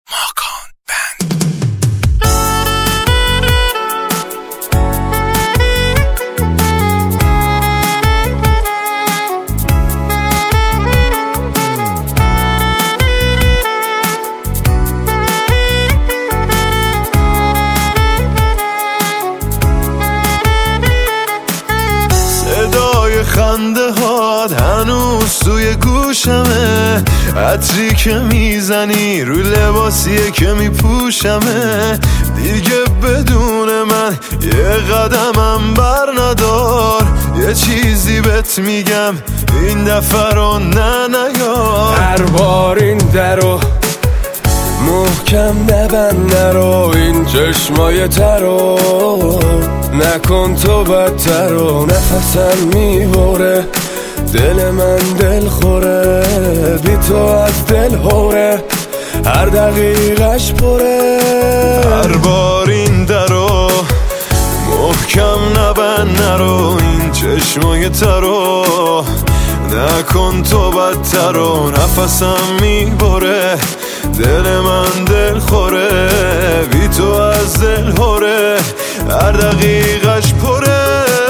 ماکان بند. صدای خنده هات هنوز توی گوشمه، عطری که میزنی روی لباسیه که میپوشمه. دیگه بدون من یه قدمم بر ندار، یه چیزی بهت میگم این دفعه رو نیار. هر بار این درو محکم نبند، نرو این چشمای ترو نکن تو بدتر و نفسم میبره، دل من دل خوره، بی تو از دل هوره، هر دقیقش پره. هر بار این درو محکم نبند، نرو این چشمای ترو نکن تو بدتر و نفسم میبره، دل من دل خوره، بی تو از دل هوره، هر دقیقش پره.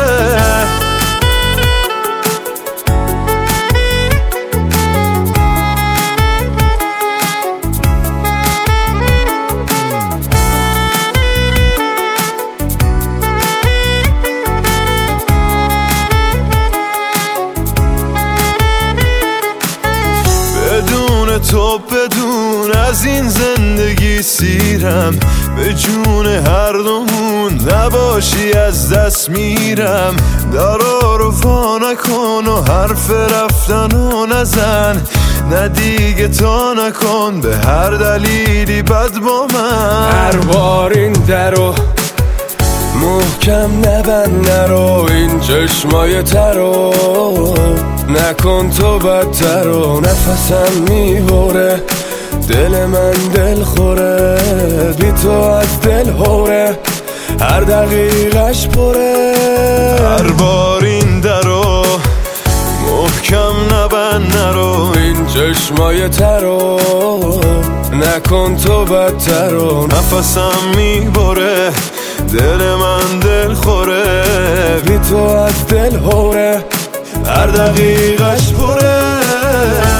بدون تو بدون از این زندگی سیرم، به جون هر دومون نباشی از دست میرم. درا رو وا نکن و حرف رفتنو نزن، نه دیگه تا نکن به هر دلیلی بد با من. هر بار این درو محکم نبند، نرو این چشمای ترو نکن تو بدتر و نفسم میبره، دل من دل خوره، بی تو از دل هوره، هر دقیقش پره. هر بار این درو محکم نبند، نرو این چشمای ترو نکن تو بدتر و نفسم میبره، دل من دل خوره، بی تو از دل هوره، هر دقیقش پره.